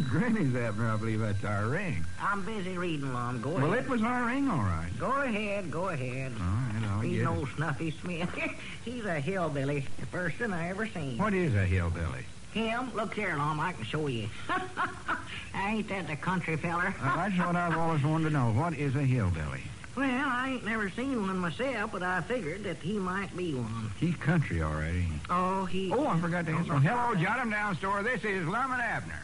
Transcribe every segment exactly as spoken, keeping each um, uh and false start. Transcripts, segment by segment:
Granny's, Abner. I believe that's our ring. I'm busy reading, Lum. Go Well, ahead. it was our ring, all right. Go ahead, go ahead. All right, I'll He's get no it. Snuffy Smith. He's a hillbilly. The first one I ever seen. What is a hillbilly? Him? Look here, Lum. I can show you. Ain't that the country feller? Uh, that's what I've always wanted to know. What is a hillbilly? Well, I ain't never seen one myself, but I figured that he might be one. He's country, all right. He... Oh, he... Oh, I forgot to answer. Hello, Jot 'em down, store. This is Lum and Abner.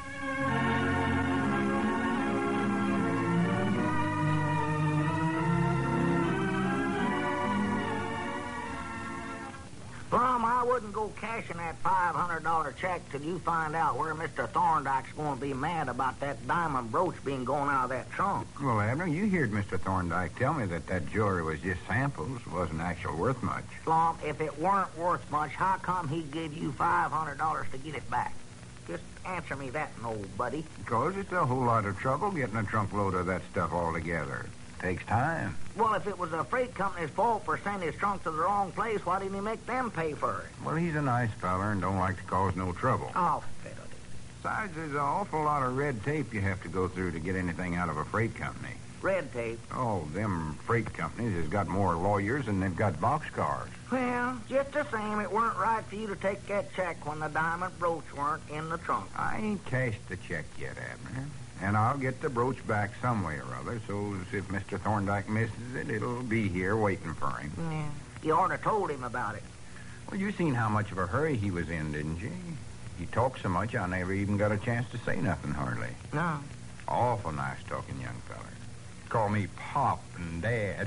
Plum, I wouldn't go cashing that five hundred dollar check till you find out where Mister Thorndyke's going to be mad about that diamond brooch being going out of that trunk. Well, Abner, you heard Mister Thorndyke tell me that that jewelry was just samples, wasn't actually worth much. Plum, if it weren't worth much, how come he'd give you five hundred dollars to get it back? Just answer me that, old buddy. Because it's a whole lot of trouble getting a trunk load of that stuff all together. Takes time. Well, if it was a freight company's fault for sending his trunk to the wrong place, why didn't he make them pay for it? Well, he's a nice feller and don't like to cause no trouble. Oh, fiddle. Besides, there's an awful lot of red tape you have to go through to get anything out of a freight company. Red tape. Oh, them freight companies has got more lawyers than they've got boxcars. Well, just the same, it weren't right for you to take that check when the diamond brooch weren't in the trunk. I ain't cashed the check yet, Abner. And I'll get the brooch back some way or other, so as if Mister Thorndyke misses it, it'll be here waiting for him. Yeah. You ought to told him about it. Well, you seen how much of a hurry he was in, didn't you? He talked so much I never even got a chance to say nothing, hardly. No. Awful nice-talking young feller. Called me Pop and Dad.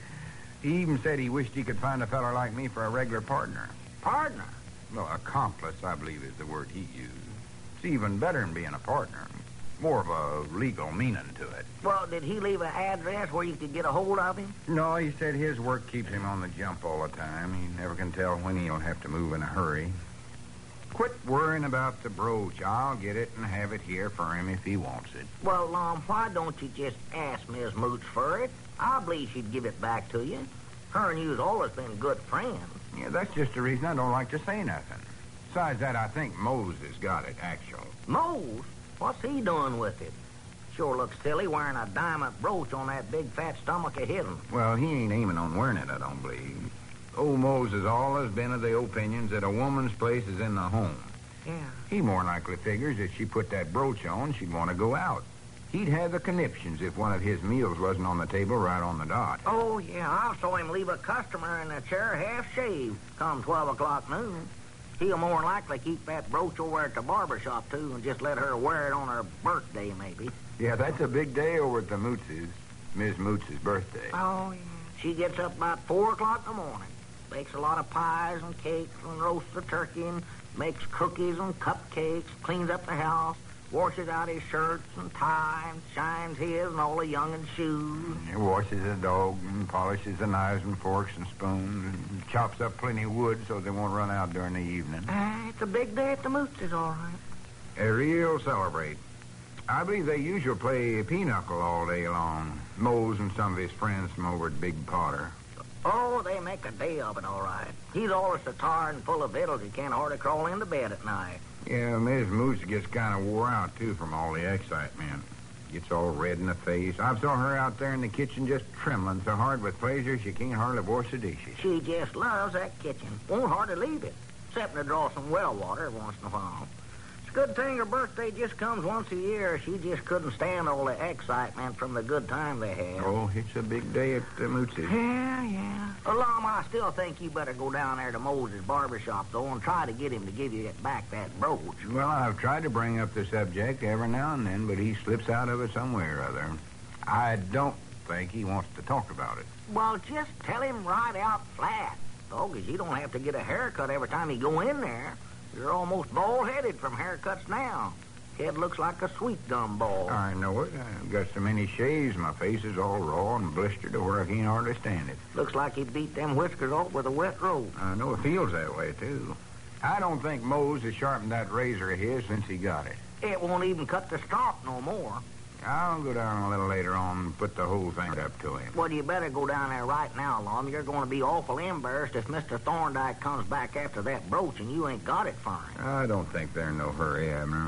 He even said he wished he could find a feller like me for a regular partner. Partner? Well, accomplice, I believe, is the word he used. It's even better than being a partner. More of a legal meaning to it. Well, did he leave an address where you could get a hold of him? No, he said his work keeps him on the jump all the time. He never can tell when he'll have to move in a hurry. Quit worrying about the brooch. I'll get it and have it here for him if he wants it. Well, Lum, why don't you just ask Miss Mooch for it? I believe she'd give it back to you. Her and you's always been good friends. Yeah, that's just the reason I don't like to say nothing. Besides that, I think Mose has got it, actually. Mose? What's he doing with it? Sure looks silly wearing a diamond brooch on that big fat stomach of his. Well, he ain't aiming on wearing it, I don't believe. Old Mose has always been of the opinions that a woman's place is in the home. Yeah. He more likely figures if she put that brooch on, she'd want to go out. He'd have the conniptions if one of his meals wasn't on the table right on the dot. Oh, yeah, I saw him leave a customer in the chair half shaved come twelve o'clock noon. He'll more than likely keep that brooch over at the barber shop, too, and just let her wear it on her birthday, maybe. Yeah, that's a big day over at the Mootz's. Miss Mootz's birthday. Oh, yeah. She gets up about four o'clock in the morning, bakes a lot of pies and cakes and roasts the turkey and makes cookies and cupcakes, cleans up the house, washes out his shirts and tie and shines his and all the young'un's shoes. He washes the dog and polishes the knives and forks and spoons and chops up plenty of wood so they won't run out during the evening. Uh, it's a big day at the Mootz's, all right. A real celebrate. I believe they usually play pinochle all day long. Mose and some of his friends from over at Big Potter. Oh, they make a day of it, all right. He's always so tired and full of victuals he can't hardly crawl into bed at night. Yeah, Miss Moose gets kind of wore out, too, from all the excitement. Gets all red in the face. I saw her out there in the kitchen just trembling so hard with pleasure she can't hardly wash the dishes. She just loves that kitchen. Won't hardly leave it, except to draw some well water once in a while. It's a good thing her birthday just comes once a year. She just couldn't stand all the excitement from the good time they had. Oh, it's a big day at the Mootz's. Yeah, yeah. Well, Lum, I still think you better go down there to Moses' barbershop, though, and try to get him to give you back that brooch. Well, I've tried to bring up the subject every now and then, but he slips out of it some way or other. I don't think he wants to talk about it. Well, just tell him right out flat, though, because you don't have to get a haircut every time you go in there. You're almost bald-headed from haircuts now. Head looks like a sweet gum ball. I know it. I've got so many shaves, my face is all raw and blistered to where I can't hardly stand it. Looks like he beat them whiskers off with a wet rope. I know it feels that way, too. I don't think Mose has sharpened that razor of his since he got it. It won't even cut the stalk no more. I'll go down a little later on and put the whole thing up to him. Well, you better go down there right now, Lum. You're going to be awful embarrassed if Mister Thorndyke comes back after that brooch and you ain't got it for him. I don't think they're in no hurry, Abner.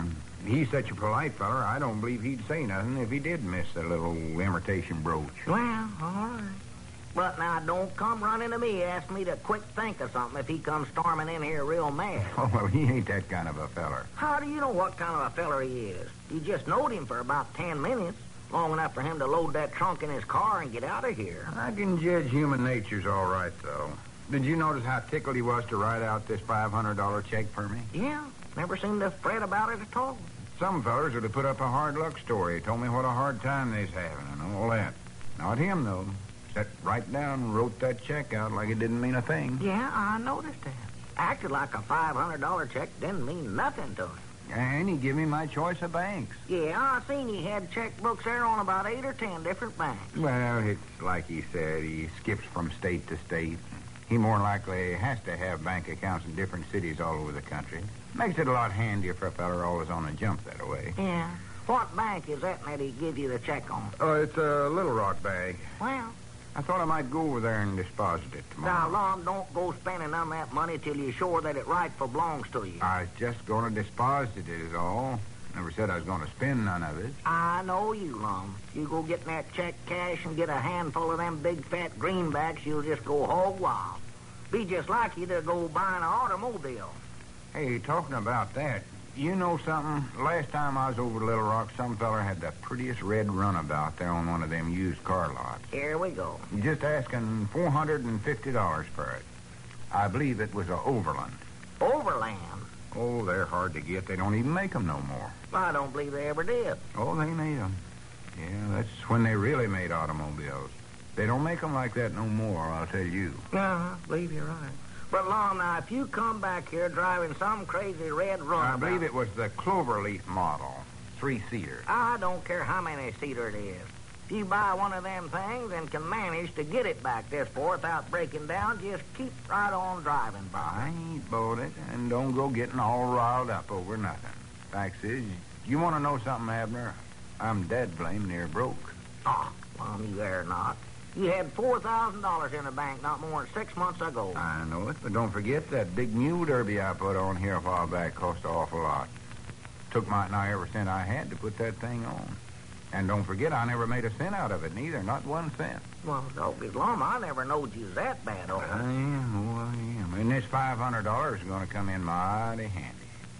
He's such a polite feller, I don't believe he'd say nothing if he did miss the little imitation brooch. Well, all right. But now don't come running to me, ask me to quick think of something if he comes storming in here real mad. Oh, well, he ain't that kind of a feller. How do you know what kind of a feller he is? You just knowed him for about ten minutes, long enough for him to load that trunk in his car and get out of here. I can judge human nature's all right, though. Did you notice how tickled he was to write out this five hundred dollars check for me? Yeah, never seemed to fret about it at all. Some fellers would have put up a hard luck story, told me what a hard time they's having and all that. Not him, though. Sat right down and wrote that check out like it didn't mean a thing. Yeah, I noticed that. Acted like a five hundred dollars check didn't mean nothing to him. And he give me my choice of banks. Yeah, I seen he had checkbooks there on about eight or ten different banks. Well, it's like he said, he skips from state to state. He more likely has to have bank accounts in different cities all over the country. Makes it a lot handier for a feller always on the jump that way. Yeah. What bank is that that he give you the check on? Oh, it's a Little Rock bag. Well, I thought I might go over there and deposit it tomorrow. now, Lom, don't go spending none of that money till you're sure that it rightful belongs to you. I was just going to deposit it is all. Never said I was going to spend none of it. I know you, Lum. You go get that check cash and get a handful of them big fat greenbacks, you'll just go hog wild. Be just like you to go buying an automobile. Hey, talking about that, you know something? Last time I was over to Little Rock, some feller had the prettiest red runabout there on one of them used car lots. Here we go. Just asking four hundred fifty dollars for it. I believe it was a Overland. Overland? Oh, they're hard to get. They don't even make them no more. I don't believe they ever did. Oh, they made them. Yeah, that's when they really made automobiles. They don't make them like that no more, I'll tell you. Yeah, I believe you're right. But, Lom, now, if you come back here driving some crazy red runabout... I believe it was the Cloverleaf model, three-seater. I don't care how many seater it is. If you buy one of them things and can manage to get it back this far without breaking down, just keep right on driving, Bob. I ain't bought it, and don't go getting all riled up over nothing. Facts is, you want to know something, Abner? I'm dead blame near broke. Oh, Lom, you are not. You had four thousand dollars in the bank not more than six months ago. I know it, but don't forget that big mule derby I put on here a while back cost an awful lot. Took my and I every cent I had to put that thing on. And don't forget, I never made a cent out of it, neither, not one cent. Well, doggy Lum, I never knowed you was that bad, old. I am, oh, I am. And this five hundred dollars is going to come in mighty handy.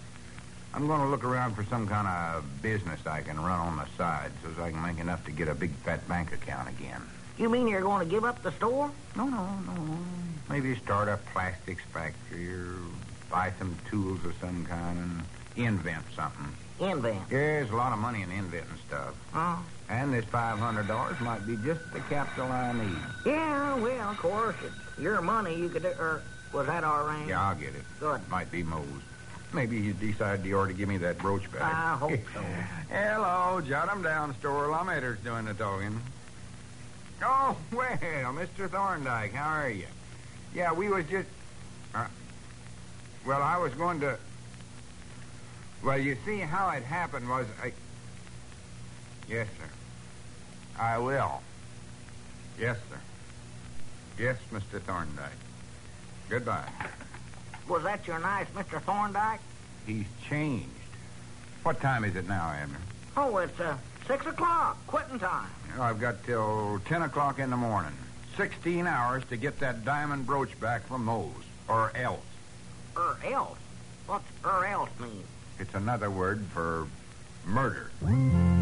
I'm going to look around for some kind of business I can run on the side so as I can make enough to get a big fat bank account again. You mean you're going to give up the store? No, no, no. Maybe start a plastics factory or buy some tools of some kind and invent something. Invent? Yeah, there's a lot of money in inventing stuff. Oh. And this five hundred dollars might be just the capital I need. Yeah, well, of course, it's your money. You could, or was that our range? Yeah, I'll get it. Good. Might be Moe's. Maybe he decided he ought to give me that brooch back. I hope so. Hello, jot 'em down, Store. Lawmater's doing the talking. Oh, well, Mister Thorndyke, how are you? Yeah, we was just... Uh, well, I was going to... Well, you see, how it happened was I... Yes, sir. I will. Yes, sir. Yes, Mister Thorndyke. Goodbye. Was that your nice Mister Thorndyke? He's changed. What time is it now, Abner? Oh, it's, uh, six o'clock, quitting time. You know, I've got till ten o'clock in the morning. Sixteen hours to get that diamond brooch back from Moe's. Or else. Er else? What's er else mean? It's another word for murder.